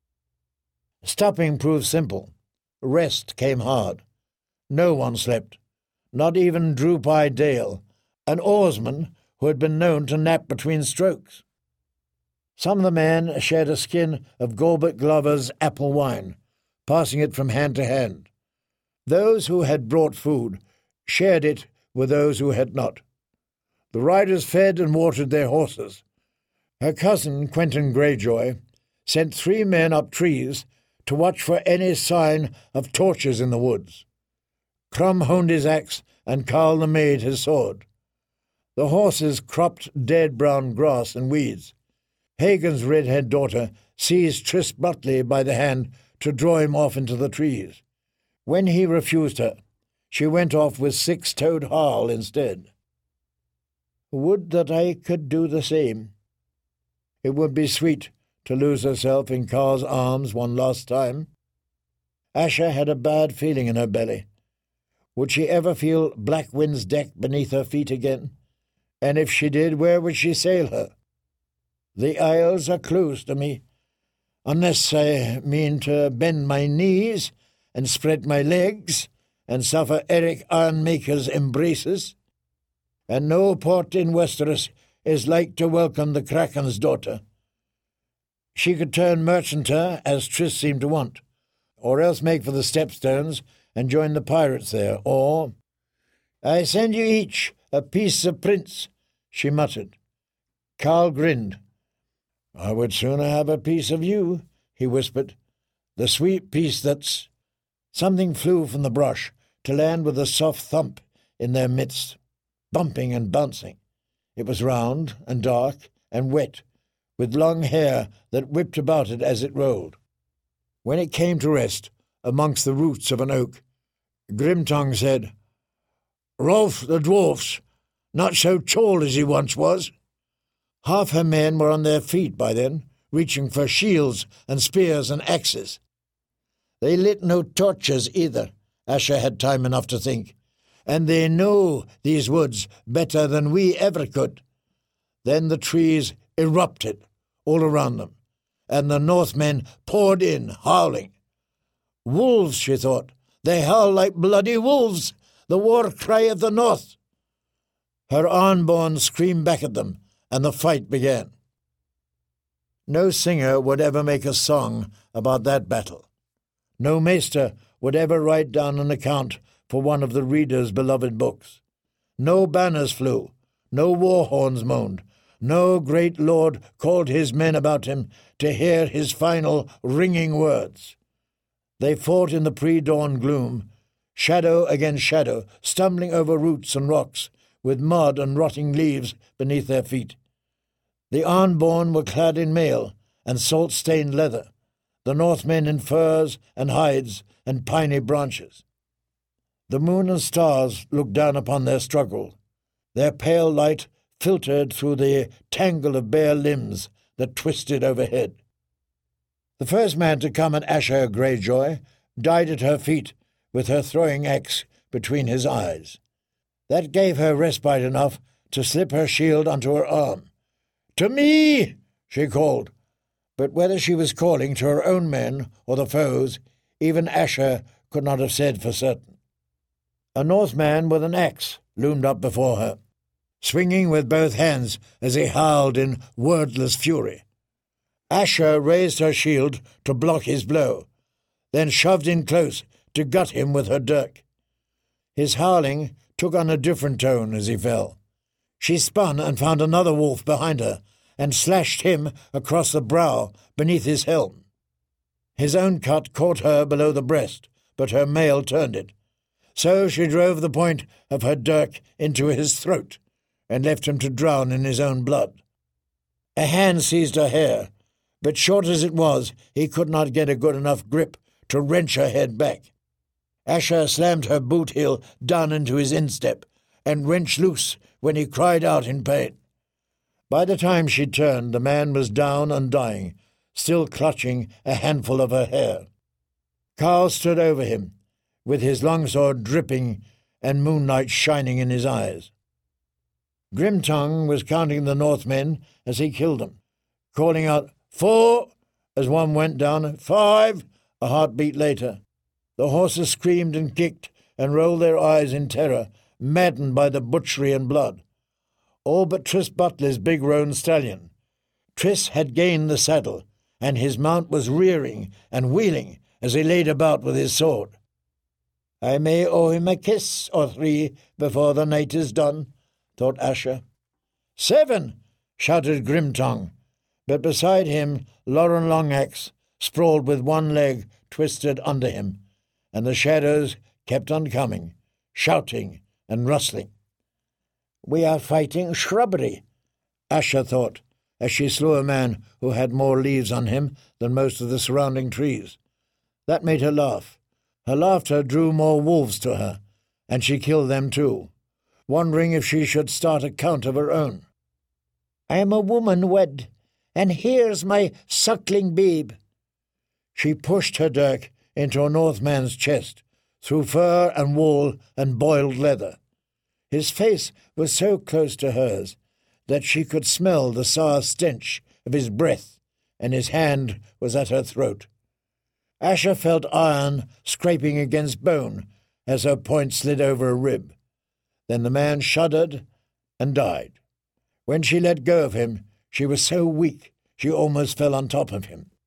Stopping proved simple. Rest came hard. No one slept, not even Droop-Eye Dale, an oarsman who had been known to nap between strokes. Some of the men shared a skin of Galbert Glover's apple wine, passing it from hand to hand. Those who had brought food shared it with those who had not. The riders fed and watered their horses. Her cousin, Quentin Greyjoy, sent three men up trees to watch for any sign of torches in the woods. Crum honed his axe, and Carl the Maid his sword. The horses cropped dead brown grass and weeds. Hagen's red-haired daughter seized Tris Butley by the hand to draw him off into the trees. When he refused her, she went off with Six-Toed Harl instead. Would that I could do the same. It would be sweet to lose herself in Carl's arms one last time. Asher had a bad feeling in her belly. Would she ever feel Blackwind's deck beneath her feet again? And if she did, where would she sail her? The Isles are closed to me, unless I mean to bend my knees and spread my legs and suffer Eric Ironmaker's embraces. And no port in Westeros is like to welcome the Kraken's daughter. She could turn merchanter, as Tris seemed to want, or else make for the Stepstones and join the pirates there, or— "I send you each a piece of prince," she muttered. Carl grinned. "I would sooner have a piece of you," he whispered. "The sweet piece that's—" Something flew from the brush to land with a soft thump in their midst, bumping and bouncing. It was round and dark and wet, with long hair that whipped about it as it rolled. When it came to rest amongst the roots of an oak, Grimtongue said, "Rolf the Dwarf's not so tall as he once was." Half her men were on their feet by then, reaching for shields and spears and axes. They lit no torches either, Asher had time enough to think, and they know these woods better than we ever could. Then the trees erupted all around them, and the Northmen poured in, howling. Wolves, she thought. They howl like bloody wolves, the war cry of the North. Her unborn screamed back at them, and the fight began. No singer would ever make a song about that battle. No maester would ever write down an account for one of the reader's beloved books. No banners flew, no war horns moaned, no great lord called his men about him to hear his final ringing words. They fought in the pre-dawn gloom, shadow against shadow, stumbling over roots and rocks, with mud and rotting leaves beneath their feet. The unborn were clad in mail and salt-stained leather, the Northmen in furs and hides and piney branches. The moon and stars looked down upon their struggle. Their pale light filtered through the tangle of bare limbs that twisted overhead. The first man to come at Asher Greyjoy died at her feet with her throwing axe between his eyes. That gave her respite enough to slip her shield onto her arm. "To me!" she called, but whether she was calling to her own men or the foes, even Asher could not have said for certain. A Northman with an axe loomed up before her, swinging with both hands as he howled in wordless fury. Asher raised her shield to block his blow, then shoved in close to gut him with her dirk. His howling took on a different tone as he fell. She spun and found another wolf behind her, and slashed him across the brow beneath his helm. His own cut caught her below the breast, but her mail turned it. So she drove the point of her dirk into his throat, and left him to drown in his own blood. A hand seized her hair, but short as it was, he could not get a good enough grip to wrench her head back. Asher slammed her boot heel down into his instep, and wrenched loose when he cried out in pain. By the time she turned, the man was down and dying, still clutching a handful of her hair. Carl stood over him, with his longsword dripping and moonlight shining in his eyes. Grimtongue was counting the Northmen as he killed them, calling out, "Four!" as one went down, "Five!" a heartbeat later. The horses screamed and kicked and rolled their eyes in terror, maddened by the butchery and blood. All but Tris Butley's big roan stallion. Tris had gained the saddle, and his mount was rearing and wheeling as he laid about with his sword. "I may owe him a kiss or three before the night is done," thought Asher. "Seven!" shouted Grimtongue, but beside him Lauren Longaxe sprawled with one leg twisted under him, and the shadows kept on coming, shouting and rustling. "We are fighting shrubbery," Asher thought, as she slew a man who had more leaves on him than most of the surrounding trees. That made her laugh. Her laughter drew more wolves to her, and she killed them too, wondering if she should start a count of her own. "I am a woman wed, and here's my suckling babe." She pushed her dirk into a Northman's chest, through fur and wool and boiled leather. His face was so close to hers that she could smell the sour stench of his breath, and his hand was at her throat. Asher felt iron scraping against bone as her point slid over a rib. Then the man shuddered and died. When she let go of him, she was so weak she almost fell on top of him.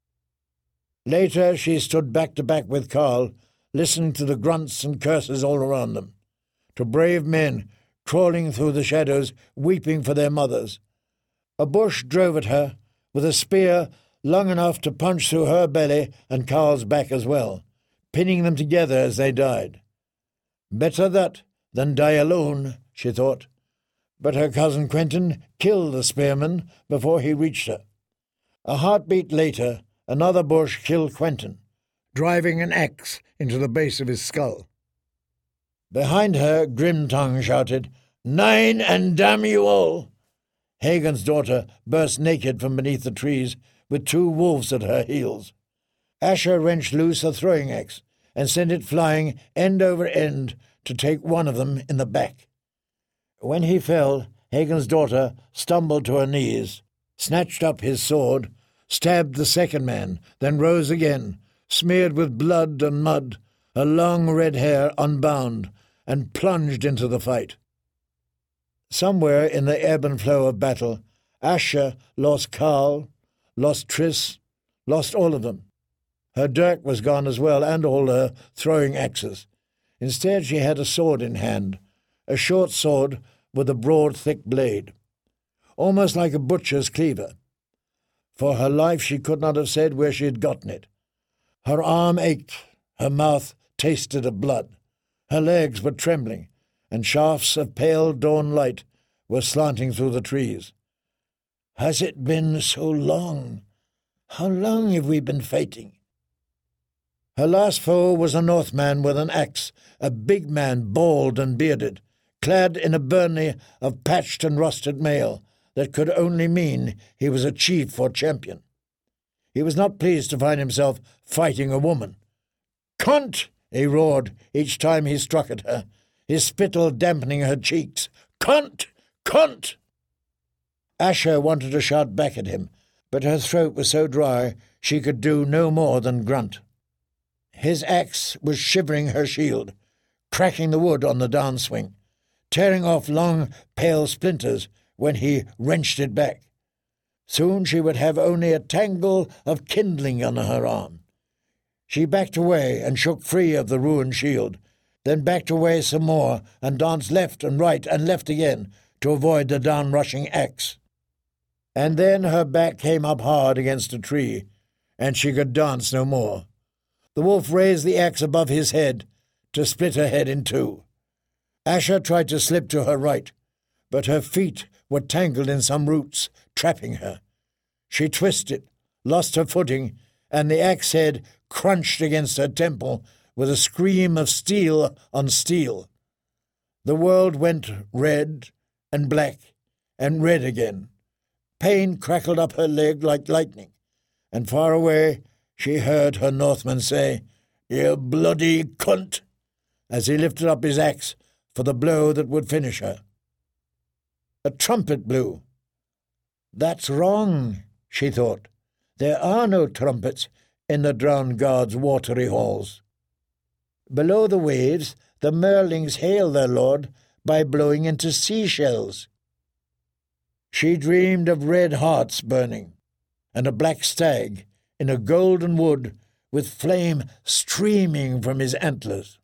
Later she stood back to back with Carl, listening to the grunts and curses all around them, to brave men crawling through the shadows, weeping for their mothers. A bush drove at her, with a spear long enough to punch through her belly and Carl's back as well, pinning them together as they died. Better that than die alone, she thought. But her cousin Quentin killed the spearman before he reached her. A heartbeat later, another bush killed Quentin, driving an axe into the base of his skull. Behind her, Grimtongue shouted, "Nine, and damn you all!" Hagen's daughter burst naked from beneath the trees, with two wolves at her heels. Asher wrenched loose a throwing axe and sent it flying end over end to take one of them in the back. When he fell, Hagen's daughter stumbled to her knees, snatched up his sword, stabbed the second man, then rose again, smeared with blood and mud, her long red hair unbound, and plunged into the fight. Somewhere in the ebb and flow of battle, Asher lost Carl, lost Triss, lost all of them. Her dirk was gone as well, and all her throwing axes. Instead she had a sword in hand, a short sword with a broad, thick blade, almost like a butcher's cleaver. For her life she could not have said where she had gotten it. Her arm ached, her mouth tasted of blood, her legs were trembling, and shafts of pale dawn light were slanting through the trees. "Has it been so long? How long have we been fighting?" Her last foe was a Northman with an axe, a big man, bald and bearded, clad in a byrnie of patched and rusted mail that could only mean he was a chief or champion. He was not pleased to find himself fighting a woman. "Cunt!" he roared each time he struck at her, his spittle dampening her cheeks. "Cunt! Cunt!" Asher wanted to shout back at him, but her throat was so dry she could do no more than grunt. His axe was shivering her shield, cracking the wood on the downswing, tearing off long, pale splinters when he wrenched it back. Soon she would have only a tangle of kindling on her arm. She backed away and shook free of the ruined shield, then backed away some more and danced left and right and left again to avoid the down-rushing axe. And then her back came up hard against a tree, and she could dance no more. The wolf raised the axe above his head to split her head in two. Asher tried to slip to her right, but her feet were tangled in some roots, trapping her. She twisted, lost her footing, and the axe head crunched against her temple with a scream of steel on steel. The world went red and black and red again. Pain crackled up her leg like lightning, and far away she heard her Northman say, "You bloody cunt," as he lifted up his axe for the blow that would finish her. A trumpet blew. "That's wrong," she thought. "There are no trumpets in the drowned god's watery halls. Below the waves the merlings hail their lord by blowing into seashells." She dreamed of red hearts burning, and a black stag in a golden wood with flame streaming from his antlers.